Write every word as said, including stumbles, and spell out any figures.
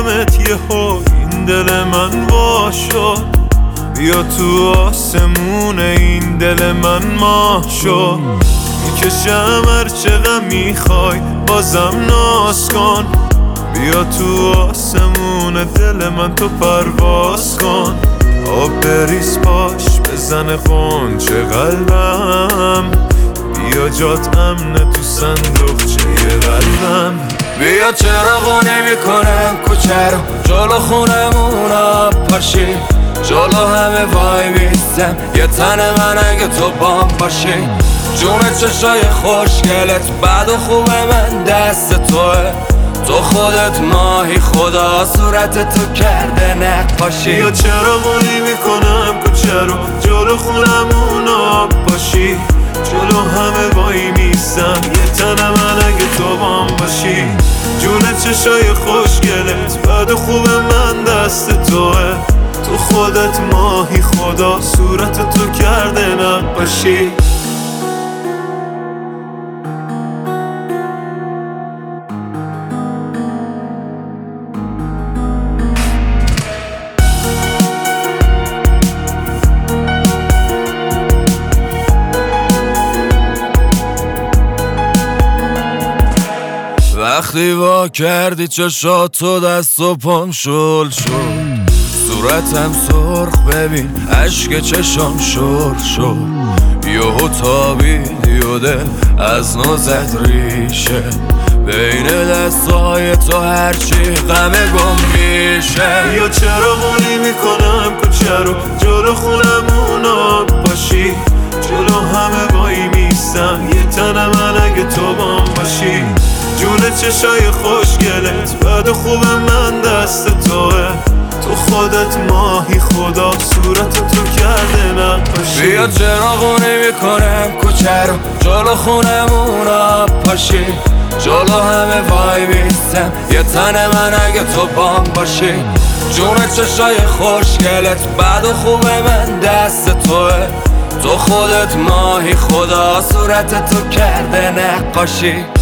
دیدمت یهو این دل من وا شد، بیا تو آسمون این دل من ماه شد. میکشم هرچه غم میخوای بازم ناز کن، بیا تو آسمون دل من تو پرواز کن. آب بریز پاش بزن غنچه قلبم، بیا جات امنه تو صندوقچه قلبم. بیا چراغو نمیکنم کوچه رو جلو خونمون آب پاشی، جلو همه وای میستم یه تن من اگه تو بام باشی. جون چشای خوشگلت بد و خوب من دست توه، تو خودت ماهی خدا صورت تو کرده نقاشی. بیا چراغو نمیکنم کوچه رو جلو خونمون آب پاشی، جلو همه وای میستم یه تن من اگه تو بام باشی. جون چشای خوشگلت بد و خوب من دست توه، تو خودت ماهی خدا صورت تو کرده نقاشی. وقتی وا کردی چشاتو دست و پام شل شد، صورتم سرخ ببین عشق چشام شل شد. یهو تابید و دل از نو زد ریشه، بین دستای تو هرچی غمه گم میشه. یا چراغو نمیکنم کوچه رو جلو خونمون آب پاشی، جلو همه وای میستم یه تن من اگه تو بام باشی. جون چشای خوشگلت بد و خوب من دست توه، تو خودت ماهی خدا صورت تو کرده نقاشی. بیا چراغو نمیکنم کوچه رو جلو خونمون آب پاشی، جلو همه وای میستم یه تن من اگه تو بام باشی. جون چشای خوشگلت بد و خوب من دست توه، تو خودت ماهی خدا صورت تو کرده نقاشی.